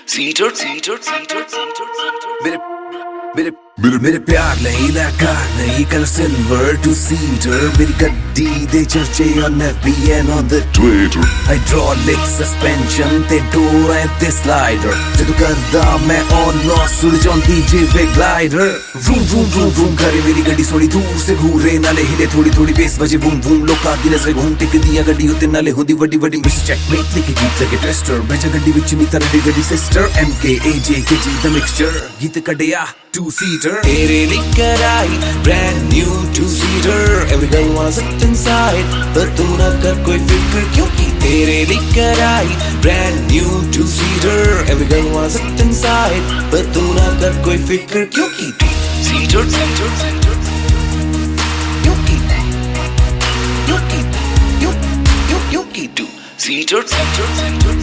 Seater seater seater seater मेरे मेरे मेरे मेरे प्यार नहीं कार नहीं कल सिल्वर टू सीटर मेरी गड्डी दे चर्चे on FB and on the Twitter hydraulic suspension ते डोर है ते स्लाइडर जदू करदा मैं on loss सुन जांदी जिवे ग्लाइडर वूम वूम वूम वूम करे मेरी गड्डी सोड़ी दूर से घूरे नाले हिले थोड़ी थोड़ी बेस बजे बूम बूम लोका दी नजर घूम टिक दिया गड्डी उते नाले होंदी वड्डी वड्डी मिस चेकमेट लिखे गीत लगे टेस्टर भेजा गड्डी विच मी तरडी गड्डी सिस्टर MKAJ के जी द मिक्सचर गीत कड़िया two-seater तेरे लेकर आई brand new two-seater every girl wants it inside पर तू ना कर कोई फिक्र क्योंकि तेरे लेकर आई brand new two-seater every girl wants it inside पर तू ना कर कोई फिक्र क्योंकि two-seater क्योंकि two-seater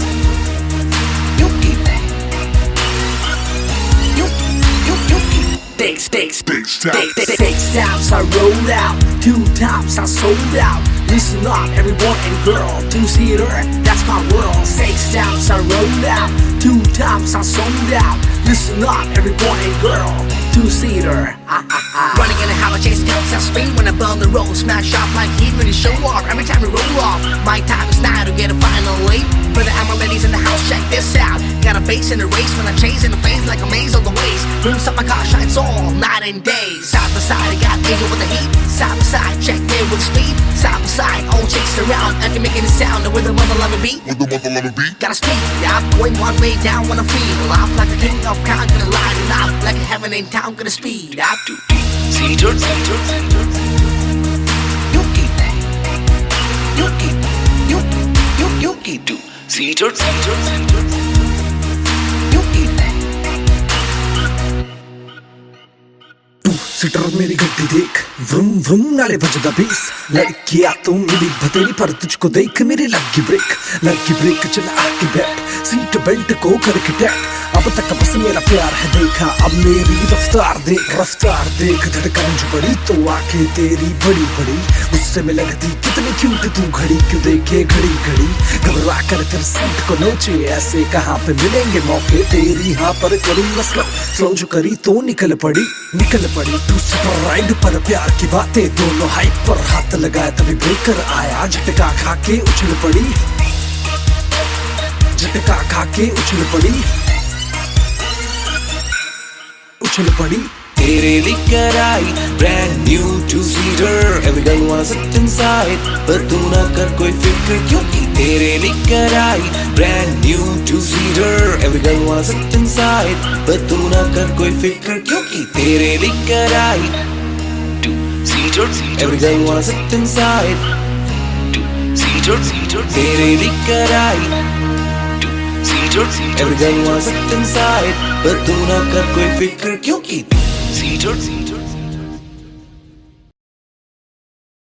Six times I rolled out, 2 times I sold out. Listen up, everyone and girl, two-seater, that's my world. 6 times I rolled out, 2 times I sold out. Listen up, everyone and girl, two-seater. Running in a hammer, chase counts at speed when I burn the road. Smash up like heat when you show off. Every time we roll off, my time is now to get a final leap. For the ammo ladies in the house, check this out. Got a base in the race when I chase in the face like a maze on the waist. Rims up my car, shines all night and day. Side by side, I got air with the heat. Side by side, check there with speed. Side by side, all chicks around. I can make any sound with the mother loving beat. Gotta speed up, going one way down when I feel up like a king of crown, gonna light it up like a heaven in town, gonna speed up. Seater Yuki do Seater seater मेरी गड्डी देख vroom vroom नाले बजदा base लड़कियां तो मिली बतेरी पर तुझको देख मेरी लगी ब्रेक चला आके बैठ सीट बेल्ट को करके टैप अब तक बस मेरा प्यार है देखा अब मेरी रफ्तार देख धड़कन जो बड़ी तो आंखें तेरी बड़ी बड़ी उससे में लगती कितनी क्यूट तू घड़ी क्यों देखे घड़ी घबरा कर फिर सीट को नोचे ऐसे कहाँ पे मिलेंगे मौके तेरी यहाँ पर करूँगा स्लो जो करी तो निकल पड़ी तू सुपर राइड पर प्यार की बातें दोनों हाइप पर हाथ लगाया तभी ब्रेकर आया झटका खा के उछल पड़ी तेरे लेकर आई brand new two-seater every girl wants it inside पर तू ना कर कोई फिक्र क्योंकि तेरे लेकर आई brand new two-seater every girl wants it inside पर तू ना कर कोई फिक्र क्योंकि तेरे लेकर आई two-seater every girl wants it inside two-seater तेरे लेकर आई two-seater every girl wants it inside पर तू ना कर कोई फिक्र क्योंकि Seater